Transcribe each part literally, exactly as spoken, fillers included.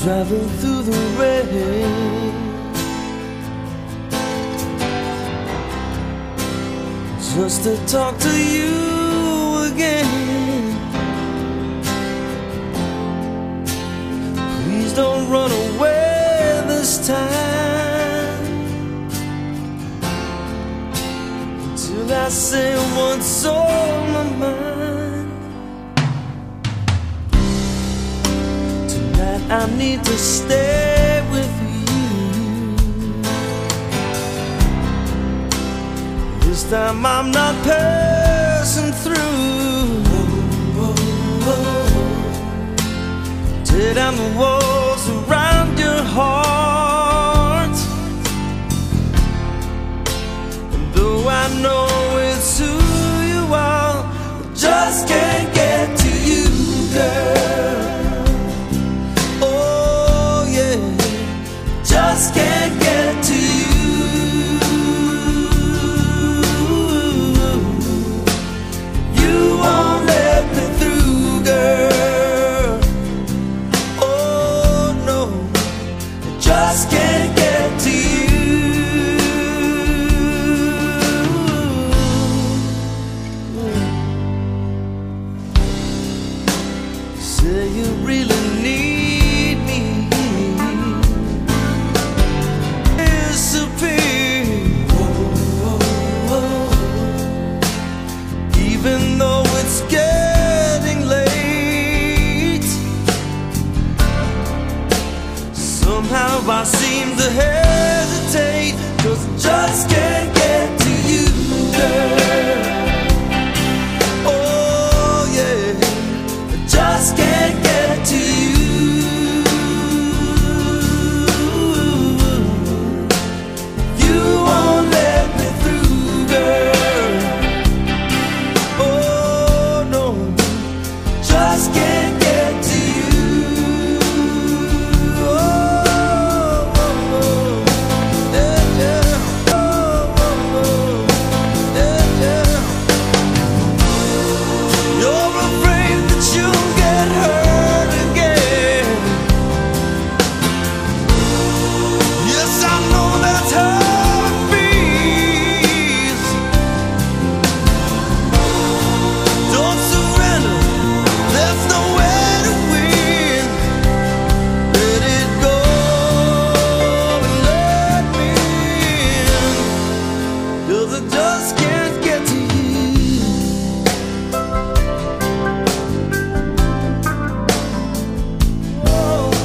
driving through the rain, just to talk to you again. Please don't run away this time, until I say what's on my mind. Tonight I need to stay with you. This time I'm not passing through. Tear down the walls around your heart, and though I know it's who you are, I just can't get to you, girl. Oh yeah, just can't get to you. You won't let me through, girl. Oh no, I just can't get to you. Say you really need me, disappear. Even though it's getting late, somehow I seem to hesitate, 'cause I just can't get to you, girl. Oh yeah, I just can't get to you. You won't let me through, girl. Oh no, just can't get to you. Oh, oh, oh, yeah, yeah. Oh, oh, oh, yeah, yeah. You're afraid that you'll get hurt again. Yes, I know that's how it feels. Don't surrender, there's nowhere to win. Let it go and let me in, 'cause I just can't get to you. Oh.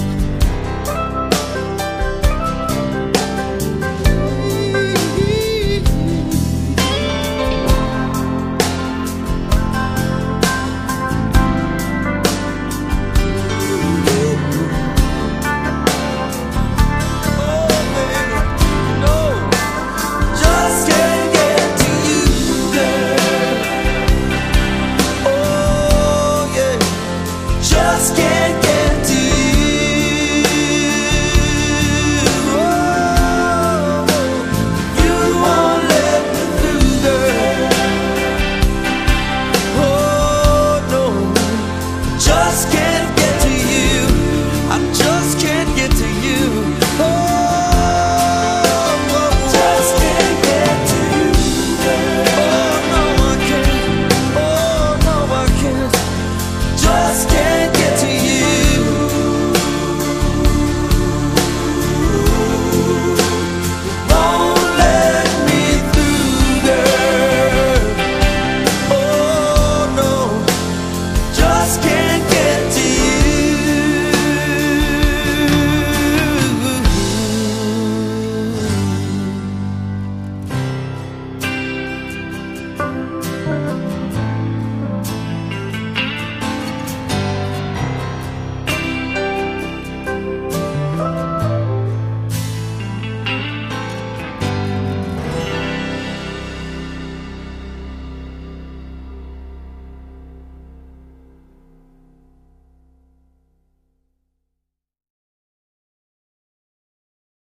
Oh, baby, no, just can't get to you, girl. Oh yeah, just can't